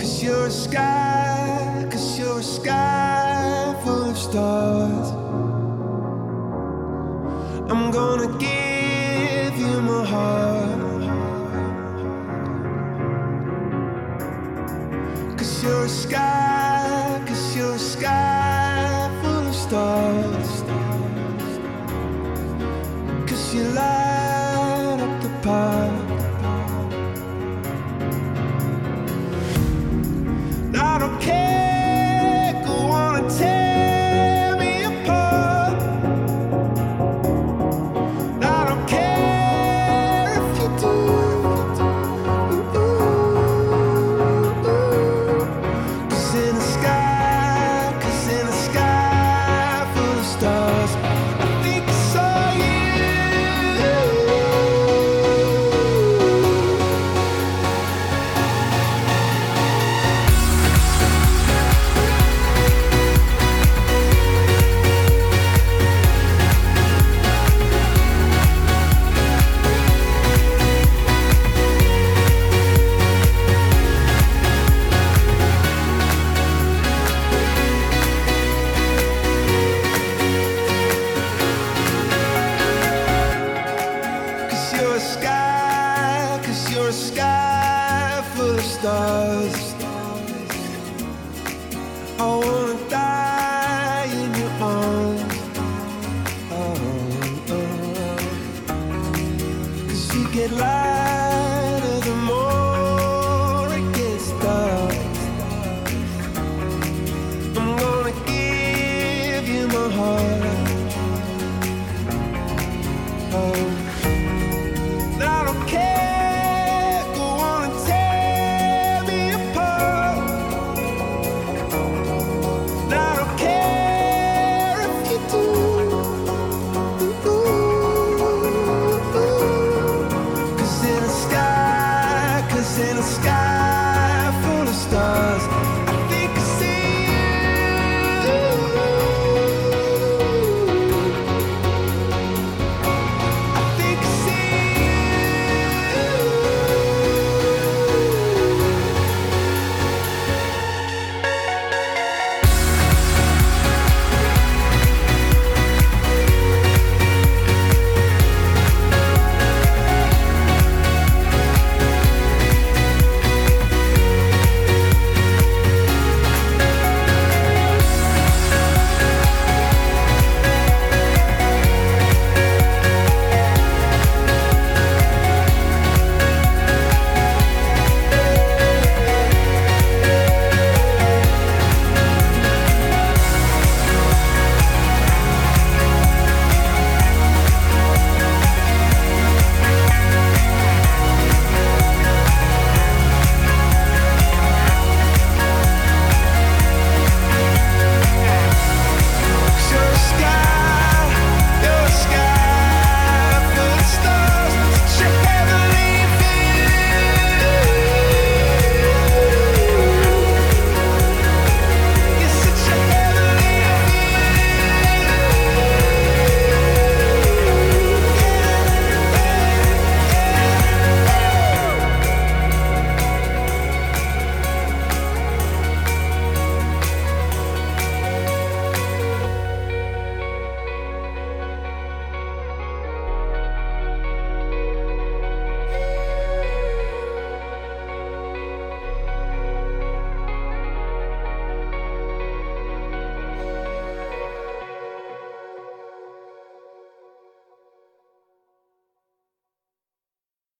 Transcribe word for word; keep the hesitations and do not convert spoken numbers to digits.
'Cause you're a sky, 'cause you're a sky full of stars. I'm gonna give you my heart. 'Cause you're a sky, 'cause you're a sky full of stars. 'Cause you light up the park. I don't care, go on and tear me apart. I don't care if you do. Cause in the sky, cause in the sky full of stars, I think I saw you. You're a sky, 'cause you're a sky full of stars. I wanna die in your arms. Oh, oh. 'Cause you get lighter the more it gets dark. I'm gonna give you my heart. Oh, I don't care, go on and tear me apart. I don't care if you do. Cause in the sky, cause in the sky